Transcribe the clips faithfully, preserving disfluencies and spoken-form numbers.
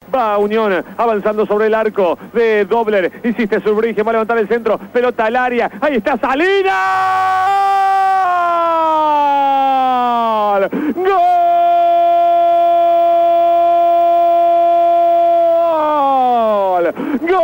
Va Unión avanzando sobre el arco de Dobler. Insiste Zurbriggen, va a levantar el centro. Pelota al área. Ahí está Salinas. ¡Gol! ¡Gol!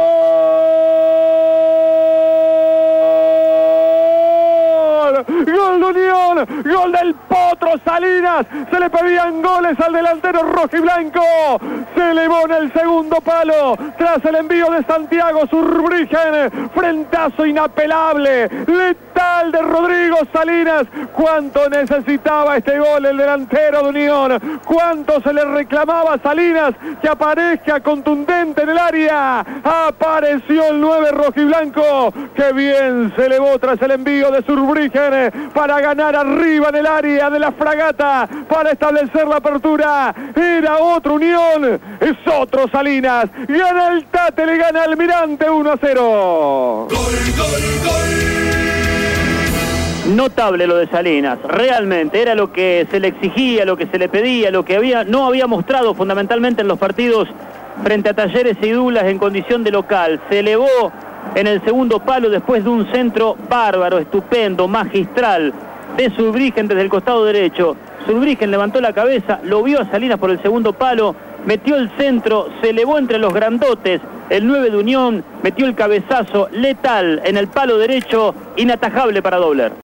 ¡Gol de Unión! ¡Gol del Potro Salinas! Se le pedían goles al delantero rojiblanco. Se elevó en el segundo palo tras el envío de Santiago Zurbriggen. Frentazo inapelable, letal de Rodrigo Salinas. ¿Cuánto necesitaba este gol el delantero de Unión? ¿Cuánto se le reclamaba a Salinas que aparezca contundente en el área? Apareció el nueve rojiblanco. ¡Qué bien se elevó tras el envío de Zurbriggen para ganar arriba en el área de la Fragata, para establecer la apertura! Era otro Unión, es otro Salinas. Gana el Tate, le gana al Almirante uno a cero. Gol, gol, gol. Notable lo de Salinas, realmente era lo que se le exigía, lo que se le pedía, lo que había, no había mostrado fundamentalmente en los partidos frente a Talleres y Douglas en condición de local. Se elevó en el segundo palo después de un centro bárbaro, estupendo, magistral de Zurbriggen desde el costado derecho. Zurbriggen levantó la cabeza, lo vio a Salinas por el segundo palo, metió el centro, se elevó entre los grandotes, el nueve de Unión, metió el cabezazo letal en el palo derecho, inatajable para Dobler.